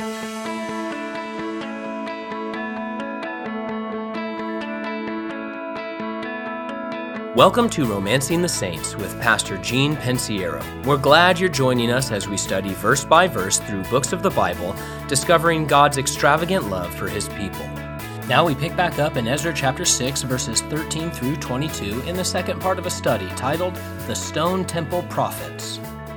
Welcome to Romancing the Saints with Pastor Gene Pensiero. We're glad you're joining us as we study verse by verse through books of the Bible, discovering God's extravagant love for His people. Now we pick back up in Ezra chapter 6, verses 13 through 22 in the second part of a study titled The Stone Temple Prophets.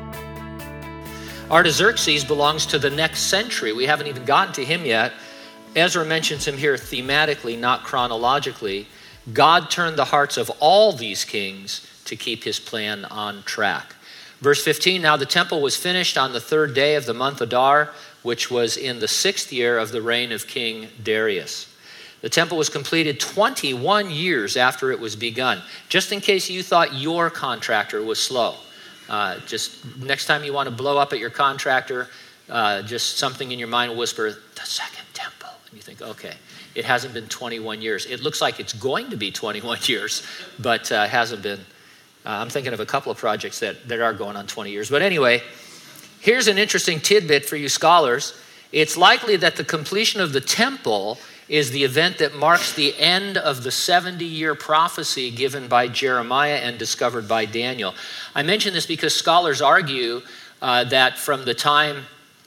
Artaxerxes belongs to the next century. We haven't even gotten to him yet. Ezra mentions him here thematically, not chronologically. God turned the hearts of all these kings to keep his plan on track. Verse 15, now the temple was finished on the third day of the month Adar, which was in the 6th year of the reign of King Darius. The temple was completed 21 years after it was begun. Just in case you thought your contractor was slow. Just next time you want to blow up at your contractor, just something in your mind will whisper, the second temple. And you think, okay. It hasn't been 21 years. It looks like it's going to be 21 years, but hasn't been. I'm thinking of a couple of projects that are going on 20 years. But anyway, here's an interesting tidbit for you scholars. It's likely that the completion of the temple is the event that marks the end of the 70-year prophecy given by Jeremiah and discovered by Daniel. I mention this because scholars argue that from the time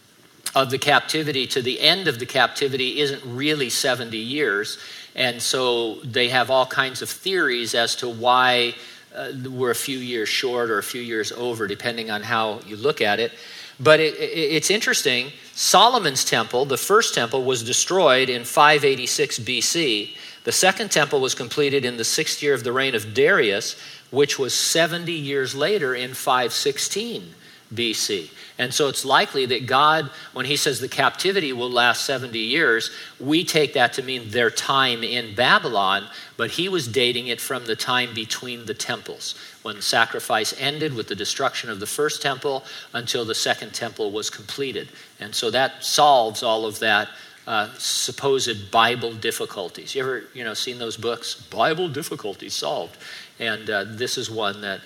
of the captivity to the end of the captivity isn't really 70 years. And so they have all kinds of theories as to why we're a few years short or a few years over, depending on how you look at it. But it's interesting. Solomon's temple, the first temple, was destroyed in 586 BC. The second temple was completed in the 6th year of the reign of Darius, which was 70 years later in 516 BC. And so it's likely that God, when he says the captivity will last 70 years, we take that to mean their time in Babylon, but he was dating it from the time between the temples, when the sacrifice ended with the destruction of the first temple until the second temple was completed. And so that solves all of that supposed Bible difficulties. You ever seen those books? Bible difficulties solved. And this is one that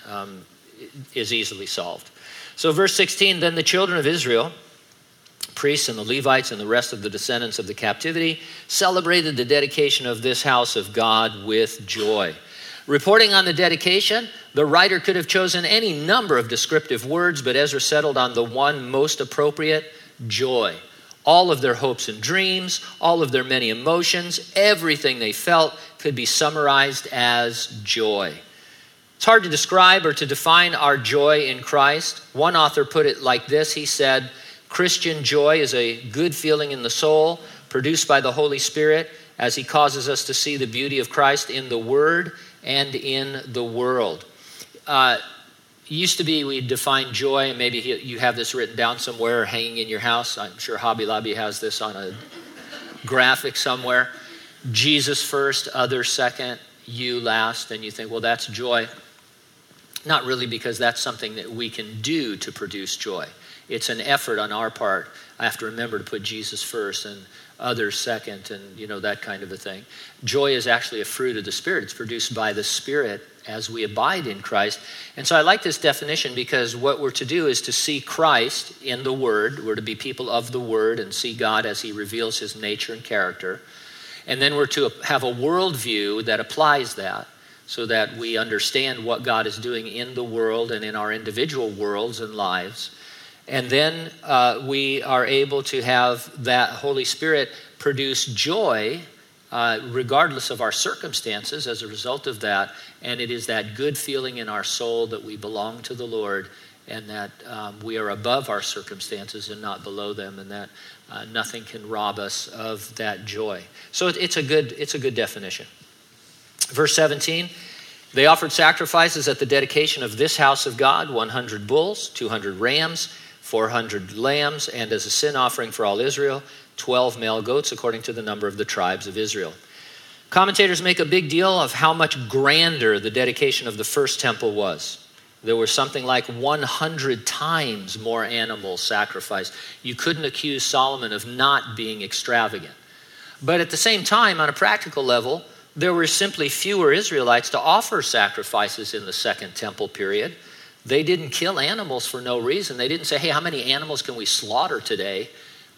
is easily solved. So verse 16, then the children of Israel, priests and the Levites and the rest of the descendants of the captivity, celebrated the dedication of this house of God with joy. Reporting on the dedication, the writer could have chosen any number of descriptive words, but Ezra settled on the one most appropriate, joy. All of their hopes and dreams, all of their many emotions, everything they felt could be summarized as joy. It's hard to describe or to define our joy in Christ. One author put it like this. He said, Christian joy is a good feeling in the soul produced by the Holy Spirit as he causes us to see the beauty of Christ in the Word and in the world. Used to be we define joy, and maybe you have this written down somewhere or hanging in your house. I'm sure Hobby Lobby has this on a graphic somewhere. Jesus first, others second, you last, and you think, well, that's joy. Not really, because that's something that we can do to produce joy. It's an effort on our part. I have to remember to put Jesus first and others second and, that kind of a thing. Joy is actually a fruit of the Spirit. It's produced by the Spirit as we abide in Christ. And so I like this definition because what we're to do is to see Christ in the Word. We're to be people of the Word and see God as he reveals his nature and character. And then we're to have a worldview that applies that so that we understand what God is doing in the world and in our individual worlds and lives. And then we are able to have that Holy Spirit produce joy regardless of our circumstances as a result of that. And it is that good feeling in our soul that we belong to the Lord and that we are above our circumstances and not below them, and that nothing can rob us of that joy. So it's a good definition. Verse 17, they offered sacrifices at the dedication of this house of God, 100 bulls, 200 rams, 400 lambs, and as a sin offering for all Israel, 12 male goats according to the number of the tribes of Israel. Commentators make a big deal of how much grander the dedication of the first temple was. There were something like 100 times more animals sacrificed. You couldn't accuse Solomon of not being extravagant. But at the same time, on a practical level, there were simply fewer Israelites to offer sacrifices in the second temple period. They didn't kill animals for no reason. They didn't say, hey, how many animals can we slaughter today?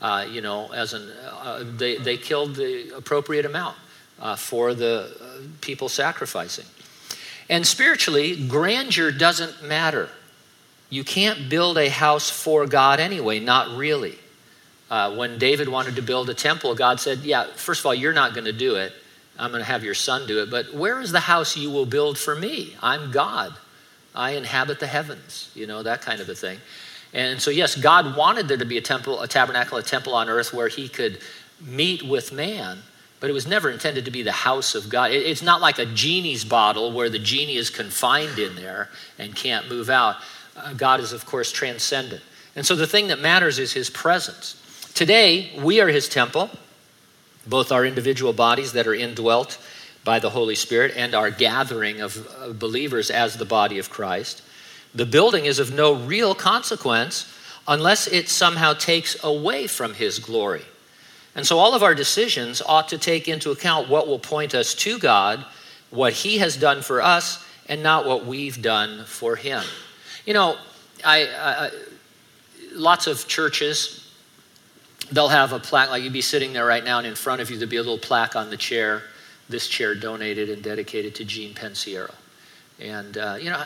They killed the appropriate amount for the people sacrificing. And spiritually, grandeur doesn't matter. You can't build a house for God anyway, not really. When David wanted to build a temple, God said, yeah, first of all, you're not going to do it. I'm going to have your son do it. But where is the house you will build for me? I'm God. I inhabit the heavens, that kind of a thing. And so, yes, God wanted there to be a temple, a tabernacle, a temple on earth where he could meet with man, but it was never intended to be the house of God. It's not like a genie's bottle where the genie is confined in there and can't move out. God is, of course, transcendent. And so the thing that matters is his presence. Today, we are his temple, both our individual bodies that are indwelt by the Holy Spirit and our gathering of believers as the body of Christ. The building is of no real consequence unless it somehow takes away from his glory. And so all of our decisions ought to take into account what will point us to God, what he has done for us, and not what we've done for him. Lots of churches, they'll have a plaque, like you'd be sitting there right now, and in front of you there'd be a little plaque on the chair, this chair donated and dedicated to Gene Pensiero. And,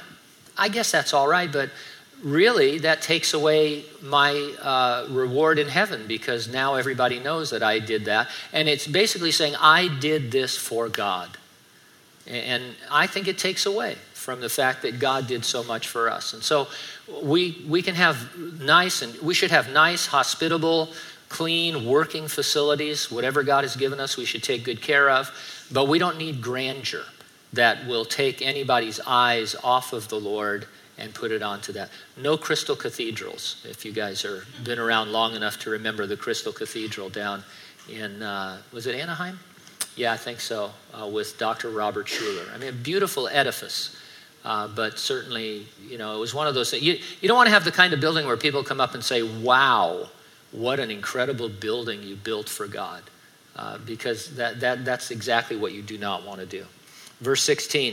I guess that's all right, but really that takes away my reward in heaven, because now everybody knows that I did that. And it's basically saying, I did this for God. And I think it takes away from the fact that God did so much for us. And so we can have we should have nice, hospitable, clean, working facilities. Whatever God has given us, we should take good care of. But we don't need grandeur that will take anybody's eyes off of the Lord and put it onto that. No crystal cathedrals, if you guys are been around long enough to remember the Crystal Cathedral down in, was it Anaheim? Yeah, I think so, with Dr. Robert Schuller. I mean, a beautiful edifice, but certainly, it was one of those things. You don't want to have the kind of building where people come up and say, wow, what an incredible building you built for God, because that's exactly what you do not want to do. Verse 16,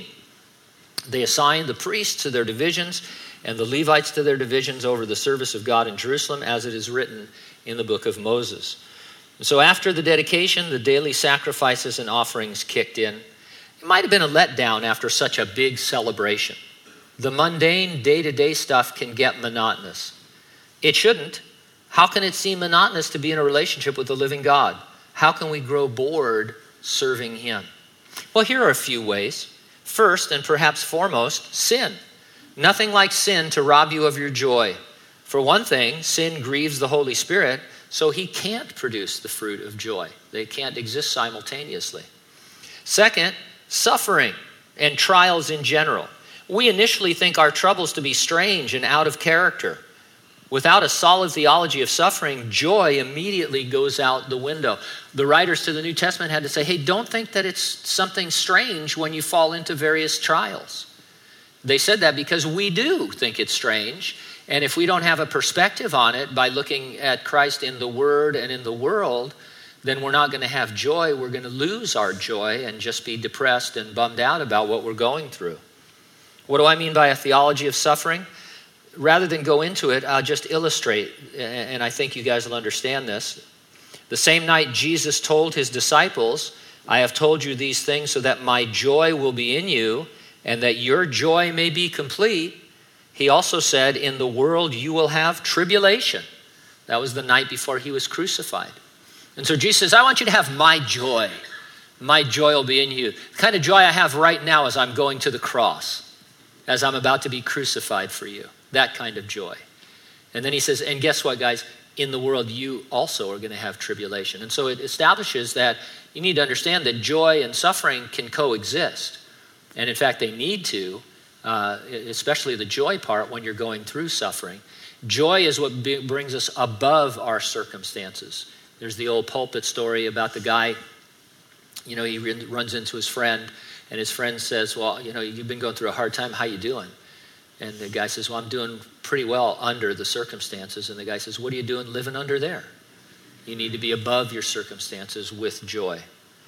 they assigned the priests to their divisions and the Levites to their divisions over the service of God in Jerusalem, as it is written in the book of Moses. And so after the dedication, the daily sacrifices and offerings kicked in. It might have been a letdown after such a big celebration. The mundane day-to-day stuff can get monotonous. It shouldn't. How can it seem monotonous to be in a relationship with the living God? How can we grow bored serving him? Well, here are a few ways. First, and perhaps foremost, sin. Nothing like sin to rob you of your joy. For one thing, sin grieves the Holy Spirit, so he can't produce the fruit of joy. They can't exist simultaneously. Second, suffering and trials in general. We initially think our troubles to be strange and out of character. Without a solid theology of suffering, joy immediately goes out the window. The writers to the New Testament had to say, hey, don't think that it's something strange when you fall into various trials. They said that because we do think it's strange. And if we don't have a perspective on it by looking at Christ in the Word and in the world, then we're not going to have joy. We're going to lose our joy and just be depressed and bummed out about what we're going through. What do I mean by a theology of suffering? Rather than go into it, I'll just illustrate, and I think you guys will understand this. The same night Jesus told his disciples, I have told you these things so that my joy will be in you and that your joy may be complete. He also said, in the world you will have tribulation. That was the night before he was crucified. And so Jesus says, I want you to have my joy. My joy will be in you. The kind of joy I have right now as I'm going to the cross, as I'm about to be crucified for you. That kind of joy. And then he says, and guess what, guys? In the world, you also are going to have tribulation. And so it establishes that you need to understand that joy and suffering can coexist. And in fact, they need to, especially the joy part when you're going through suffering. Joy is what brings us above our circumstances. There's the old pulpit story about the guy, he runs into his friend, and his friend says, well, you've been going through a hard time. How you doing? And the guy says, well, I'm doing pretty well under the circumstances. And the guy says, what are you doing living under there? You need to be above your circumstances with joy.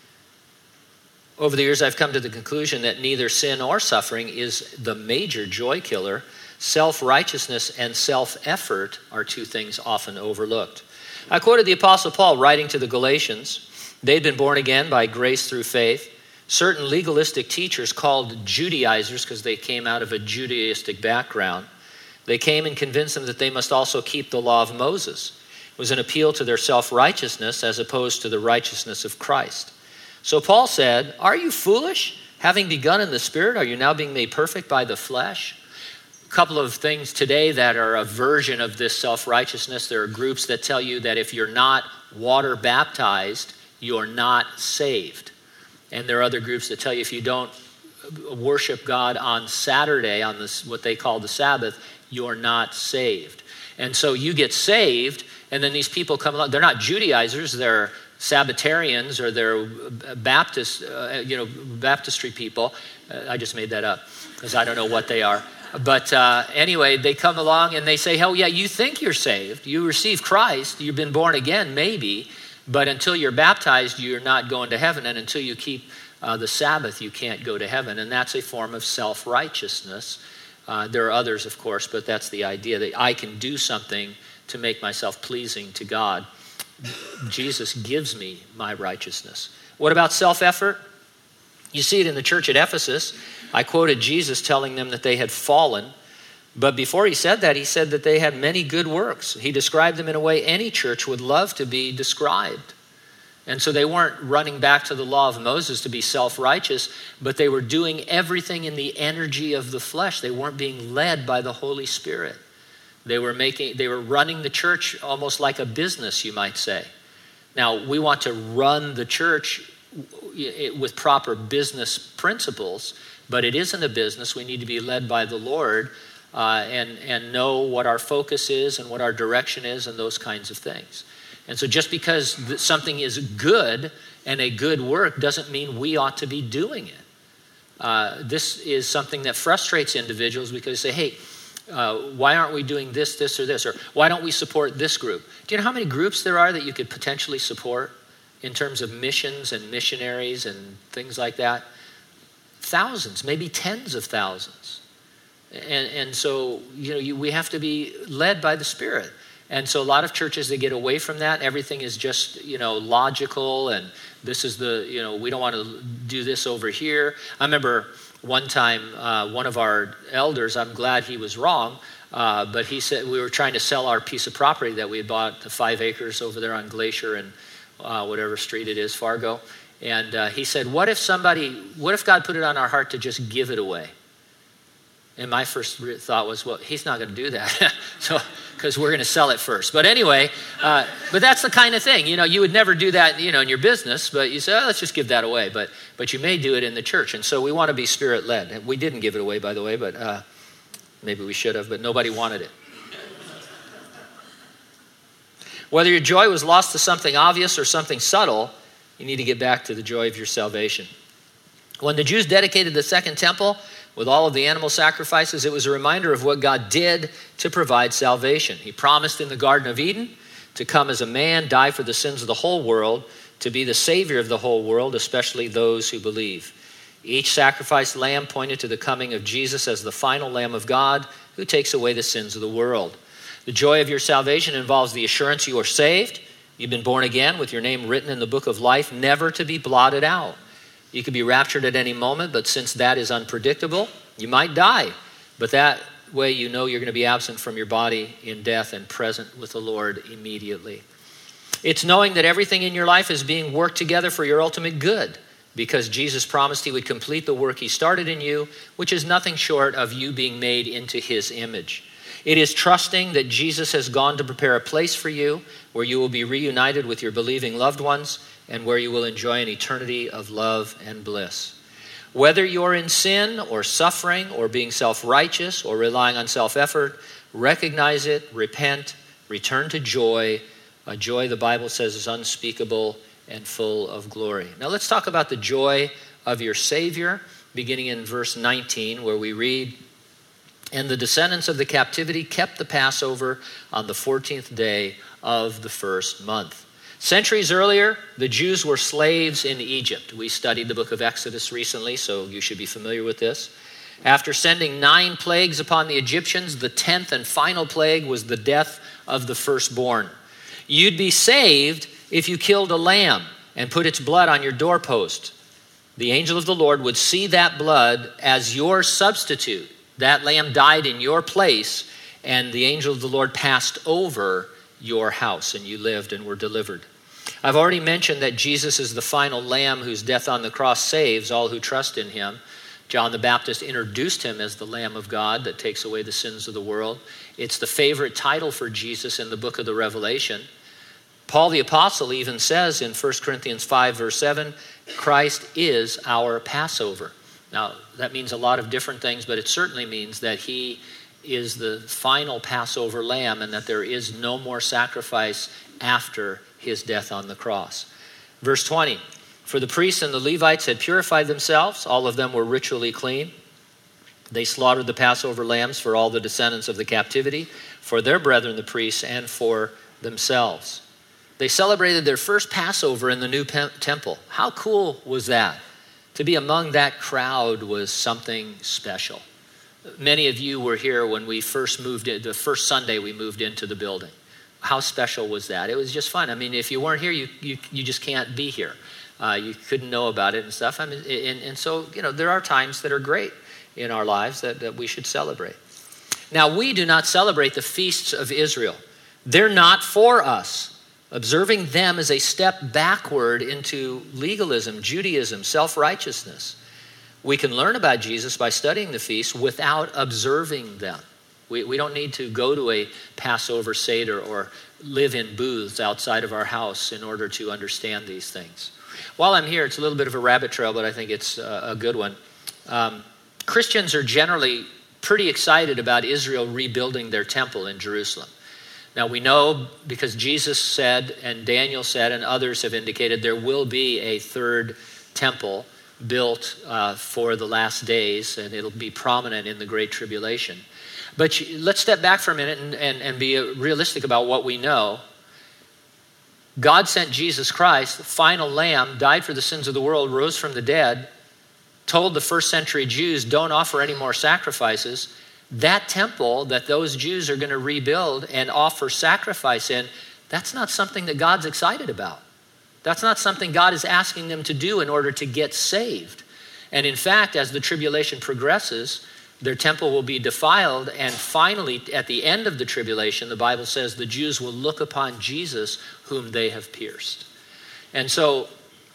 Over the years, I've come to the conclusion that neither sin or suffering is the major joy killer. Self-righteousness and self-effort are two things often overlooked. I quoted the Apostle Paul writing to the Galatians. They'd been born again by grace through faith. Certain legalistic teachers called Judaizers, because they came out of a Judaistic background, they came and convinced them that they must also keep the law of Moses. It was an appeal to their self-righteousness as opposed to the righteousness of Christ. So Paul said, "Are you foolish? Having begun in the Spirit, are you now being made perfect by the flesh?" A couple of things today that are a version of this self-righteousness. There are groups that tell you that if you're not water baptized, you're not saved. And there are other groups that tell you if you don't worship God on Saturday, on this what they call the Sabbath, you're not saved. And so you get saved, and then these people come along. They're not Judaizers, they're Sabbatarians, or they're Baptist, Baptistry people. I just made that up because I don't know what they are. But anyway, they come along and they say, "Oh yeah, you think you're saved. You receive Christ. You've been born again, maybe. But until you're baptized, you're not going to heaven. And until you keep the Sabbath, you can't go to heaven." And that's a form of self-righteousness. There are others, of course, but that's the idea that I can do something to make myself pleasing to God. Jesus gives me my righteousness. What about self-effort? You see it in the church at Ephesus. I quoted Jesus telling them that they had fallen. But before he said that, he said that they had many good works. He described them in a way any church would love to be described. And so they weren't running back to the law of Moses to be self-righteous, but they were doing everything in the energy of the flesh. They weren't being led by the Holy Spirit. They were running the church almost like a business, you might say. Now, we want to run the church with proper business principles, but it isn't a business. We need to be led by the Lord and know what our focus is and what our direction is and those kinds of things. And so just because something is good and a good work doesn't mean we ought to be doing it. This is something that frustrates individuals because they say, "Hey, why aren't we doing this, this, or this? Or why don't we support this group?" Do you know how many groups there are that you could potentially support in terms of missions and missionaries and things like that? Thousands, maybe tens of thousands. And so, we have to be led by the Spirit. And so a lot of churches, they get away from that. Everything is just, logical, and this is we don't want to do this over here. I remember one time, one of our elders, I'm glad he was wrong, but he said we were trying to sell our piece of property that we had bought, the 5 acres over there on Glacier and whatever street it is, Fargo. And he said, what if God put it on our heart to just give it away? And my first thought was, well, he's not going to do that, because we're going to sell it first. But anyway, but that's the kind of thing. You would never do that, in your business, but you say, let's just give that away. But you may do it in the church. And so we want to be Spirit-led. And we didn't give it away, by the way, but maybe we should have, but nobody wanted it. Whether your joy was lost to something obvious or something subtle, you need to get back to the joy of your salvation. When the Jews dedicated the second temple, with all of the animal sacrifices, it was a reminder of what God did to provide salvation. He promised in the Garden of Eden to come as a man, die for the sins of the whole world, to be the Savior of the whole world, especially those who believe. Each sacrificed lamb pointed to the coming of Jesus as the final Lamb of God who takes away the sins of the world. The joy of your salvation involves the assurance you are saved. You've been born again with your name written in the book of life, never to be blotted out. You could be raptured at any moment, but since that is unpredictable, you might die. But that way you're going to be absent from your body in death and present with the Lord immediately. It's knowing that everything in your life is being worked together for your ultimate good, because Jesus promised he would complete the work he started in you, which is nothing short of you being made into his image. It is trusting that Jesus has gone to prepare a place for you where you will be reunited with your believing loved ones and where you will enjoy an eternity of love and bliss. Whether you're in sin or suffering or being self-righteous or relying on self-effort, recognize it, repent, return to joy, a joy the Bible says is unspeakable and full of glory. Now let's talk about the joy of your Savior, beginning in verse 19, where we read, "And the descendants of the captivity kept the Passover on the 14th day of the first month." Centuries earlier, the Jews were slaves in Egypt. We studied the book of Exodus recently, so you should be familiar with this. After sending 9 plagues upon the Egyptians, the 10th and final plague was the death of the firstborn. You'd be saved if you killed a lamb and put its blood on your doorpost. The angel of the Lord would see that blood as your substitute. That lamb died in your place, and the angel of the Lord passed over your house, and you lived and were delivered. I've already mentioned that Jesus is the final lamb whose death on the cross saves all who trust in him. John the Baptist introduced him as the Lamb of God that takes away the sins of the world. It's the favorite title for Jesus in the book of the Revelation. Paul the Apostle even says in 1 Corinthians 5, verse 7, Christ is our Passover. Now, that means a lot of different things, but it certainly means that he is the final Passover lamb and that there is no more sacrifice after his death on the cross. Verse 20, for the priests and the Levites had purified themselves. All of them were ritually clean. They slaughtered the Passover lambs for all the descendants of the captivity, for their brethren the priests, and for themselves. They celebrated their first Passover in the new temple. How cool was that? To be among that crowd was something special. Many of you were here when we first moved in, the first Sunday we moved into the building. How special was that? It was just fun. I mean, if you weren't here, you just can't be here. You couldn't know about it and stuff. I mean, and so, there are times that are great in our lives that we should celebrate. Now, we do not celebrate the feasts of Israel. They're not for us. Observing them is a step backward into legalism, Judaism, self-righteousness. We can learn about Jesus by studying the feasts without observing them. We don't need to go to a Passover Seder or live in booths outside of our house in order to understand these things. While I'm here, it's a little bit of a rabbit trail, but I think it's a good one. Christians are generally pretty excited about Israel rebuilding their temple in Jerusalem. Now we know because Jesus said and Daniel said and others have indicated there will be a third temple built for the last days, and it'll be prominent in the Great Tribulation. But let's step back for a minute and be realistic about what we know. God sent Jesus Christ, the final lamb, died for the sins of the world, rose from the dead, told the first century Jews, don't offer any more sacrifices. That temple that those Jews are going to rebuild and offer sacrifice in, that's not something that God's excited about. That's not something God is asking them to do in order to get saved. And in fact, as the tribulation progresses, their temple will be defiled, and finally, at the end of the tribulation, the Bible says the Jews will look upon Jesus whom they have pierced. And so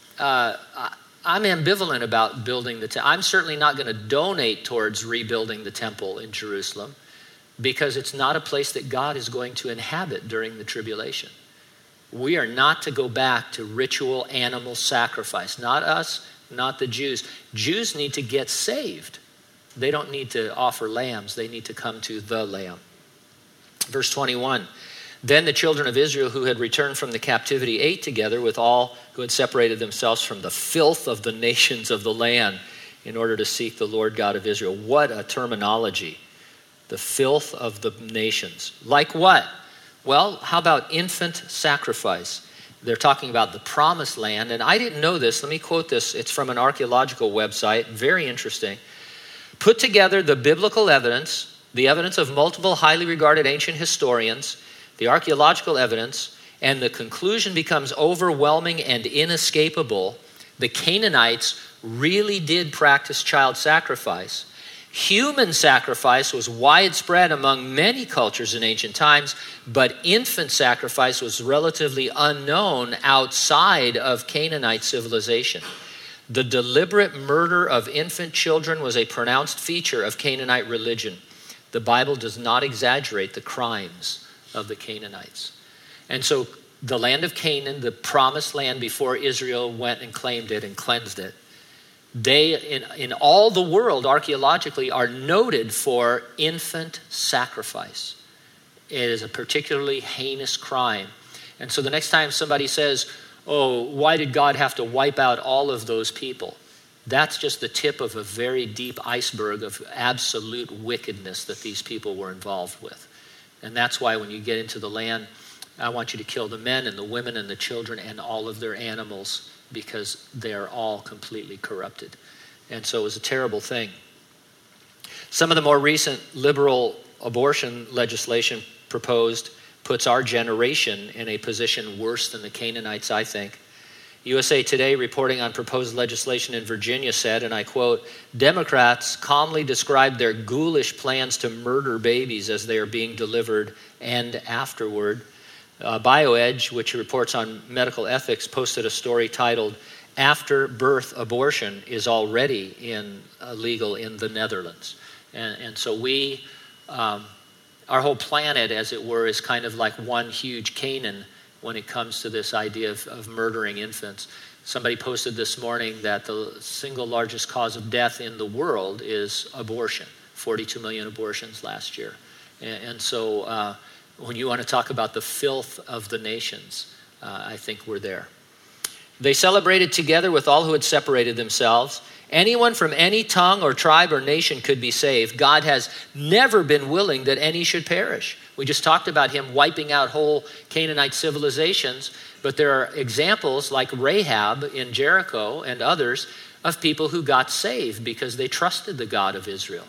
I'm ambivalent about building the temple. I'm certainly not going to donate towards rebuilding the temple in Jerusalem because it's not a place that God is going to inhabit during the tribulation. We are not to go back to ritual animal sacrifice. Not us, not the Jews. Jews need to get saved. They don't need to offer lambs. They need to come to the Lamb. Verse 21, then the children of Israel who had returned from the captivity ate together with all who had separated themselves from the filth of the nations of the land in order to seek the Lord God of Israel. What a terminology. The filth of the nations. Like what? Well, how about infant sacrifice? They're talking about the promised land. And I didn't know this. Let me quote this. It's from an archaeological website. Very interesting. Put together the biblical evidence, the evidence of multiple highly regarded ancient historians, the archaeological evidence, and the conclusion becomes overwhelming and inescapable. The Canaanites really did practice child sacrifice. Human sacrifice was widespread among many cultures in ancient times, but infant sacrifice was relatively unknown outside of Canaanite civilization. The deliberate murder of infant children was a pronounced feature of Canaanite religion. The Bible does not exaggerate the crimes of the Canaanites. And so the land of Canaan, the promised land before Israel went and claimed it and cleansed it, they, in all the world archaeologically, are noted for infant sacrifice. It is a particularly heinous crime. And so the next time somebody says, oh, why did God have to wipe out all of those people? That's just the tip of a very deep iceberg of absolute wickedness that these people were involved with. And that's why when you get into the land, I want you to kill the men and the women and the children and all of their animals because they are all completely corrupted. And so it was a terrible thing. Some of the more recent liberal abortion legislation proposed puts our generation in a position worse than the Canaanites, I think. USA Today, reporting on proposed legislation in Virginia, said, and I quote, "Democrats calmly described their ghoulish plans to murder babies as they are being delivered and afterward." BioEdge, which reports on medical ethics, posted a story titled, "After Birth Abortion is Already Illegal in the Netherlands." And so we, our whole planet, as it were, is kind of like one huge Canaan when it comes to this idea of murdering infants. Somebody posted this morning that the single largest cause of death in the world is abortion, 42 million abortions last year. And so when you want to talk about the filth of the nations, I think we're there. They celebrated together with all who had separated themselves. Anyone from any tongue or tribe or nation could be saved. God has never been willing that any should perish. We just talked about him wiping out whole Canaanite civilizations, but there are examples like Rahab in Jericho and others of people who got saved because they trusted the God of Israel.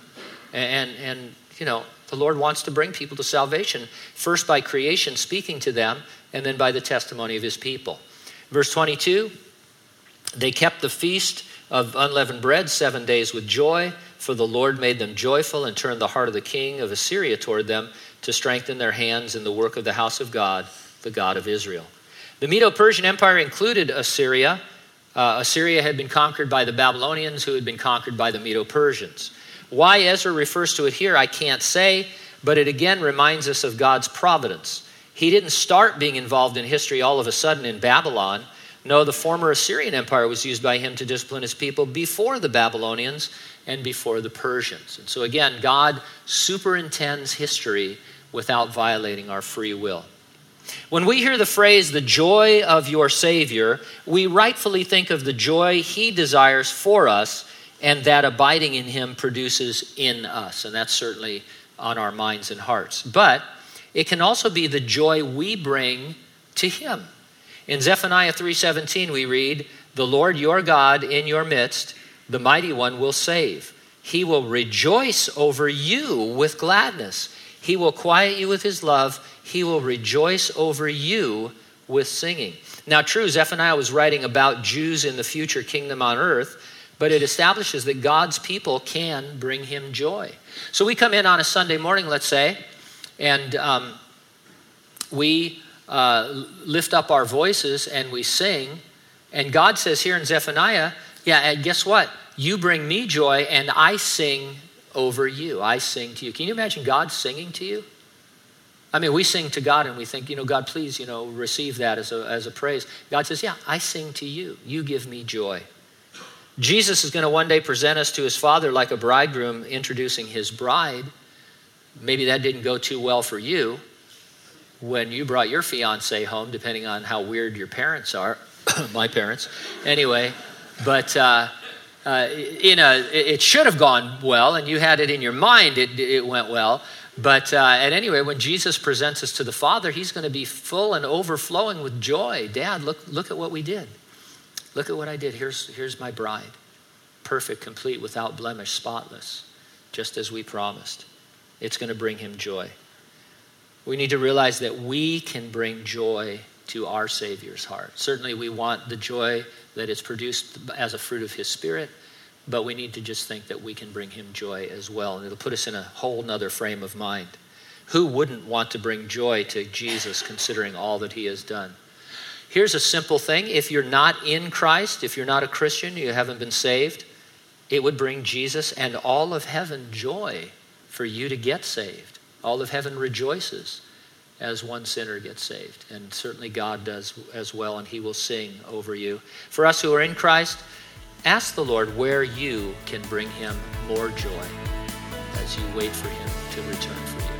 And you know, the Lord wants to bring people to salvation, first by creation speaking to them, and then by the testimony of his people. Verse 22, they kept the feast of unleavened bread 7 days with joy, for the Lord made them joyful and turned the heart of the king of Assyria toward them to strengthen their hands in the work of the house of God, the God of Israel. The Medo-Persian Empire included Assyria. Assyria had been conquered by the Babylonians, who had been conquered by the Medo-Persians. Why Ezra refers to it here, I can't say, but it again reminds us of God's providence. He didn't start being involved in history all of a sudden in Babylon. No, the former Assyrian Empire was used by him to discipline his people before the Babylonians and before the Persians. And so again, God superintends history without violating our free will. When we hear the phrase, the joy of your Savior, we rightfully think of the joy he desires for us and that abiding in him produces in us. And that's certainly on our minds and hearts. But it can also be the joy we bring to him. In Zephaniah 3:17 we read, "The Lord your God in your midst, the mighty one will save. He will rejoice over you with gladness. He will quiet you with his love. He will rejoice over you with singing." Now true, Zephaniah was writing about Jews in the future kingdom on earth, but it establishes that God's people can bring him joy. So we come in on a Sunday morning, let's say, and we lift up our voices and we sing. And God says here in Zephaniah, yeah, and guess what? You bring me joy and I sing over you. I sing to you. Can you imagine God singing to you? I mean, we sing to God and we think, God, please, receive that as a praise. God says, yeah, I sing to you. You give me joy. Jesus is going to one day present us to his Father like a bridegroom introducing his bride. Maybe that didn't go too well for you when you brought your fiance home, depending on how weird your parents are. My parents. Anyway, but it should have gone well, and you had it in your mind it went well. But anyway, when Jesus presents us to the Father, he's going to be full and overflowing with joy. Dad, look at what we did. Look at what I did. Here's my bride. Perfect, complete, without blemish, spotless, just as we promised. It's going to bring him joy. We need to realize that we can bring joy to our Savior's heart. Certainly we want the joy that is produced as a fruit of his Spirit, but we need to just think that we can bring him joy as well. And it'll put us in a whole nother frame of mind. Who wouldn't want to bring joy to Jesus considering all that he has done? Here's a simple thing. If you're not in Christ, if you're not a Christian, you haven't been saved, it would bring Jesus and all of heaven joy for you to get saved. All of heaven rejoices as one sinner gets saved. And certainly God does as well, and he will sing over you. For us who are in Christ, ask the Lord where you can bring him more joy as you wait for him to return for you.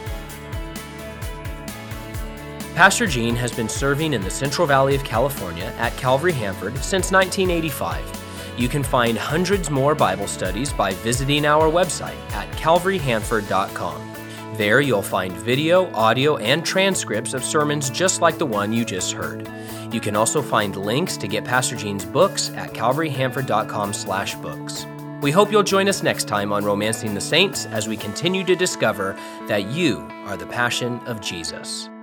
Pastor Gene has been serving in the Central Valley of California at Calvary Hanford since 1985. You can find hundreds more Bible studies by visiting our website at calvaryhanford.com. There you'll find video, audio, and transcripts of sermons just like the one you just heard. You can also find links to get Pastor Gene's books at calvaryhanford.com/books. We hope you'll join us next time on Romancing the Saints as we continue to discover that you are the passion of Jesus.